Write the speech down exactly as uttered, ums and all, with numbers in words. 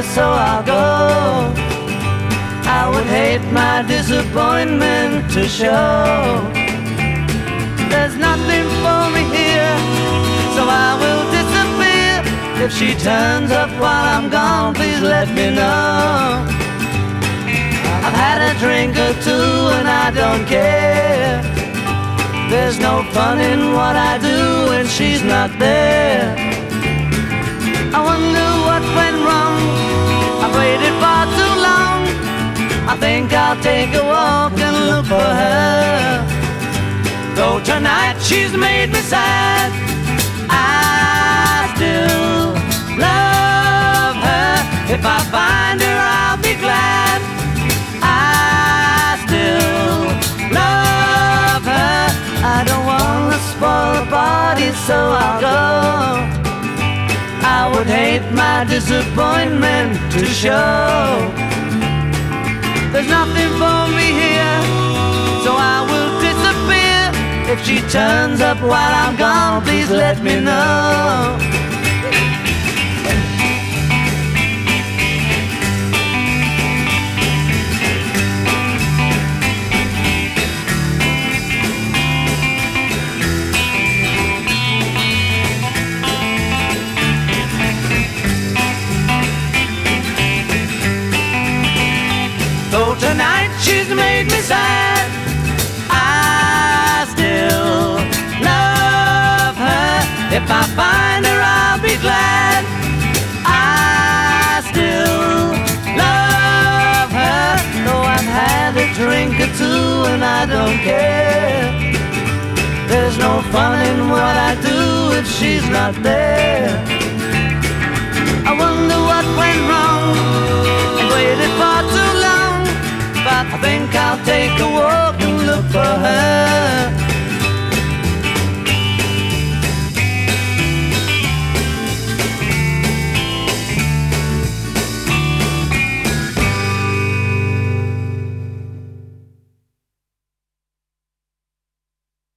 so I'll go. I would hate my disappointment to show. There's nothing for me here, so I will disappear. If she turns up while I'm gone, please let me know. I've had a drink or two and I don't care. There's no fun in what I do when she's not there. I wonder what went wrong. I've waited far too long. I think I'll take a walk and look for her. Though tonight she's made me sad, I still love her. If I find her, I'll be glad. I still love her. I don't wanna spoil the party, so I'll go. I would hate my disappointment to show. There's nothing for me here, so I will disappear. If she turns up while I'm gone, please let me know. Though tonight she's made me sad, I still love her. If I find her, I'll be glad. I still love her. Though I've had a drink or two and I don't care. There's no fun in what I do if she's not there. I wonder what went wrong and waited for too long. But I think I'll take a